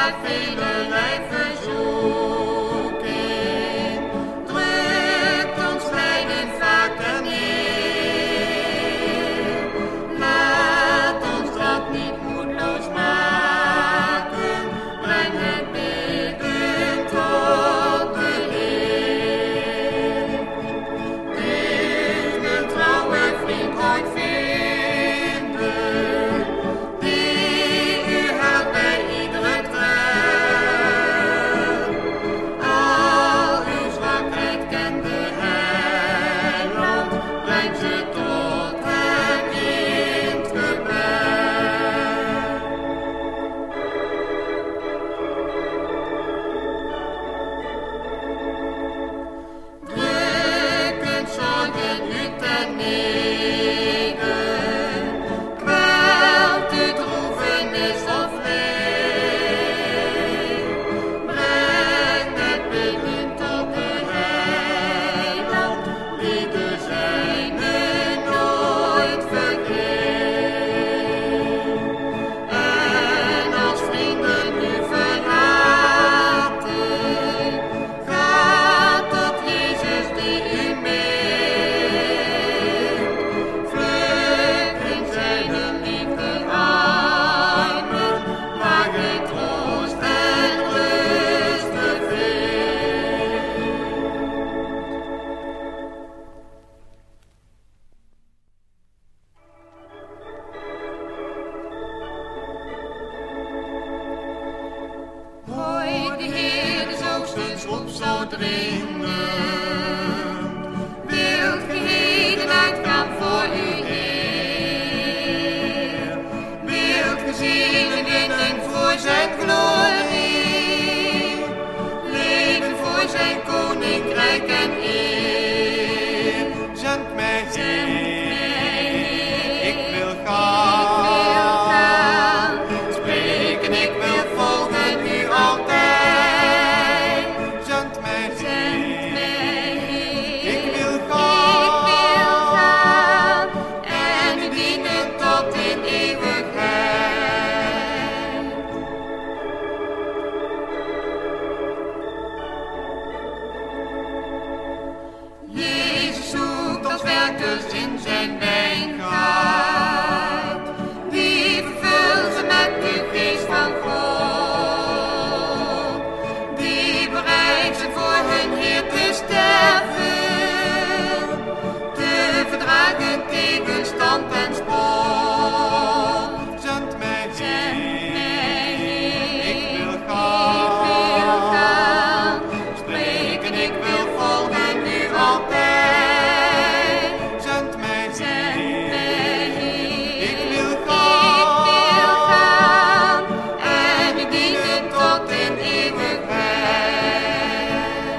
na velelei verzoeking. Drukt ons lijden vaak neer. Laat ons dat niet moedloos maken. Breng het bidden tot de Heer. Wilt een trouwe vriend ooit vinden, die u helpt bij iedere traan. Al uw zwakheid kent de heiland, breng ze tot hem in het gebed. Drukkend zorgen u ten neder, kwelt u droefenis of leed. Breng het bidden tot de heiland, die de zijne nooit vergeet. En als vrienden u verlaten, gaat tot Jezus die u meent. Vlucht in zijn liefde armen, waar gij troost en rust bevindt. Hoor, de Heer is hoogstens op zo dringend. Wilt ge heden uitgaan voor uw Heer? Wilt ge zielen winnen voor zijn glorie? Leven voor zijn koninkrijk en eer. Zend mij heen, ik wil Ik gaan. wil gaan, spreken, ik wil volgen u altijd. Zend mij Zend heen, mij heen. ik wil Ik wil gaan. gaan en u dienen tot in eeuwigheid. Jezus zoekt als werkers in zijn wijngaard. Die vervult ze met de geest van God. Die bereid zijn voor hun Heer te sterven. Te verdragen tegenstand en spot. Zend mij Zend heen, mij ik heen. wil Ik wil gaan. gaan, spreken, ik wil volgen u altijd. Zend mij Zend heen, mij heen. ik wil Ik gaan. wil gaan en u dienen tot in eeuwigheid.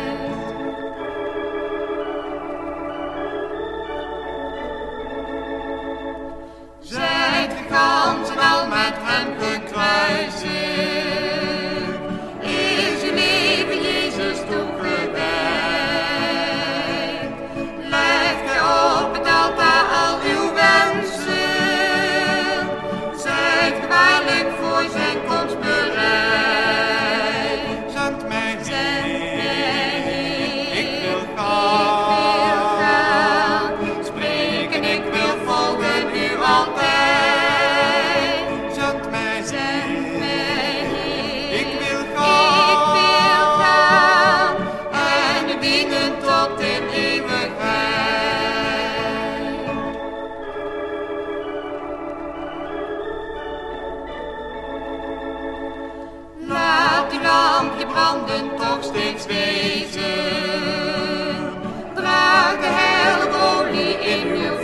Zijt ge gans en al met hem gekruisigd? Is uw leven Jezus toegewijd? Legt gij op het altaar al uw wensen? Zijt ge waarlijk voor zijn komst bereid? Zend mij Zend mij heen, heen. ik wil Ik wil gaan. gaan, spreken, ik wil volgen u altijd. Zend mij Zend heen, mij heen. ik wil Ik gaan. wil gaan en u dienen tot in eeuwigheid. Laat uw lampje branden toch steeds wezen. Draag de heilige olie in uw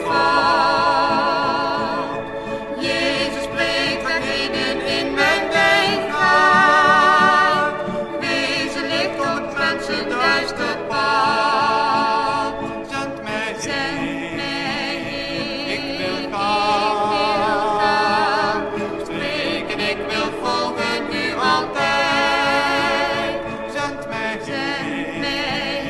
vat. Jezus spreekt van heden in mijn wijngaard. Wees een licht op het mensen duister pad. Zend mij Zend heen, mij heen. ik wil Ik gaan. wil gaan, spreken, ik wil volgen u altijd. Zend mij Zend heen, mij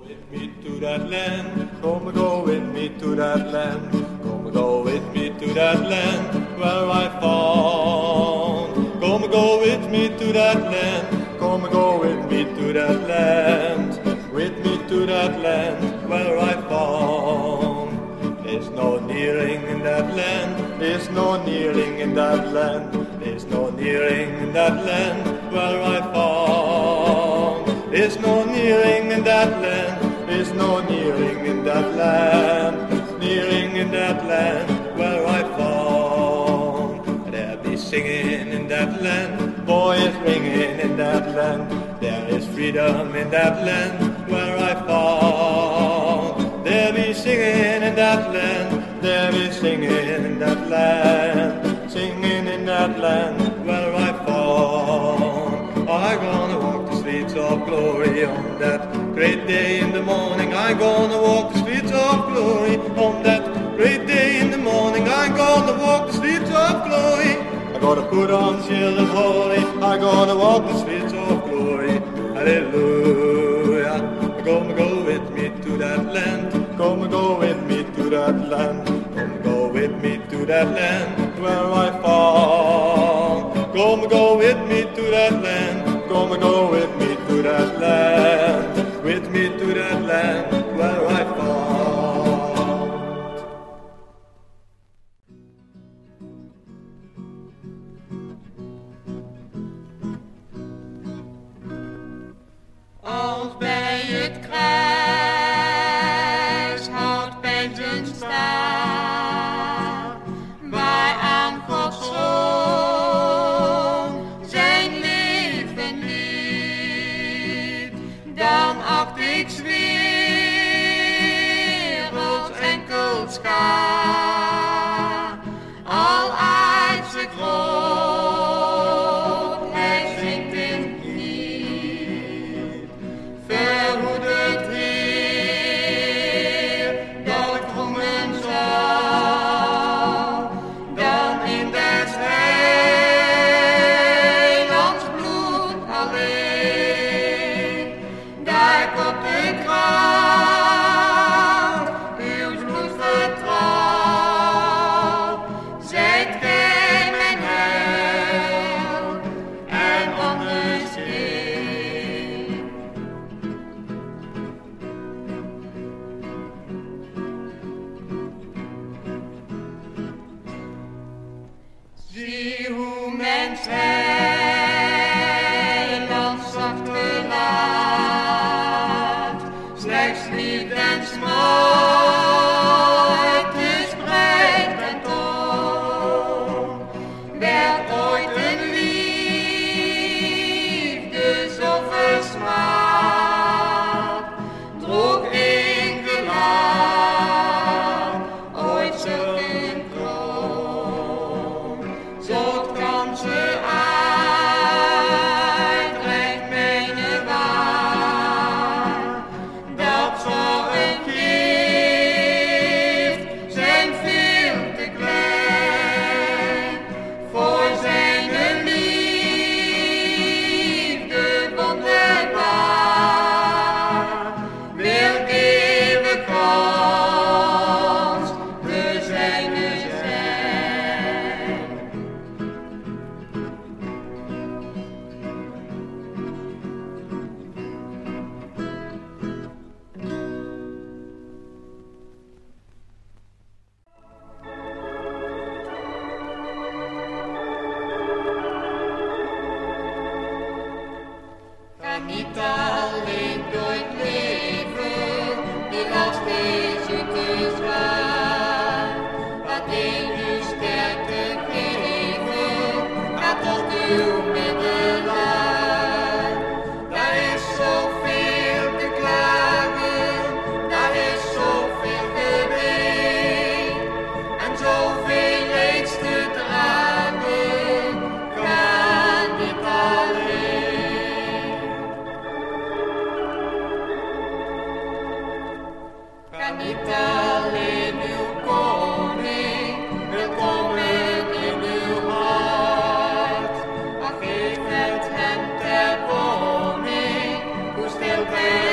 with me to that land. Come go with me to that land. Come go with me to that land where I found. Come go with me to that land. Come go with me to that land. With me to that land where I found. There's no kneeling in that land. There's no kneeling in that land. There's no kneeling in that land where I found. There's no kneeling in that land. There's no kneeling in that land. Kneeling in that land where I found. There be singing in that land. Boys ringing in that land. There is freedom in that land where I found. There be singing in that land. There be singing in that land. Singing in that land where I found. I'm gonna walk the streets of glory on that great day in the morning. I'm gonna walk the streets of glory on that great day in the morning. I'm gonna walk the streets of glory. I'm gonna put on shield and holy. I'm gonna walk the streets of glory. Hallelujah. Come go with me to that land. Come go with me to that land. Come go with me to that land where I found. Come go with me to that land. Come go with me to that land. With me to that land where I found. Als bij het kruis houdt Peter staan, bij aan Gods zoon zijn leven lief, dan acht ik 's werelds enkel schaar, al aardse grootheid zingt in lief. Verhoed het Heer, dat ik komen zal, dan in des heilands bloed alleen. Daar op de kracht, uw bloed vertrouw, zijt gij mijn heil en anders geen. Zie hoe mens heiland zacht gelaat, slechts liefde en smart is breid en toon. Werd ooit een liefde zo versmaad, droeg in gelaat ooit zulk een kroon. Zocht kansen uit, reikt mijne waar, dat zorgen geeft, zijn veel te klein, voor zijn liefde wonderbaar, wil eeuwig ons de zijne zijn. Ga niet alleen door het leven, de last is u te zwaar. Laat in uw sterkte geven, ga tot uw middelaar. Daar is zoveel te klagen, daar is zoveel geween, en zoveel leeds te dragen, ga niet alleen. Ga niet alleen, uw koning wil komen in uw hart. Maar geef het hem ter woning, hoe stil hij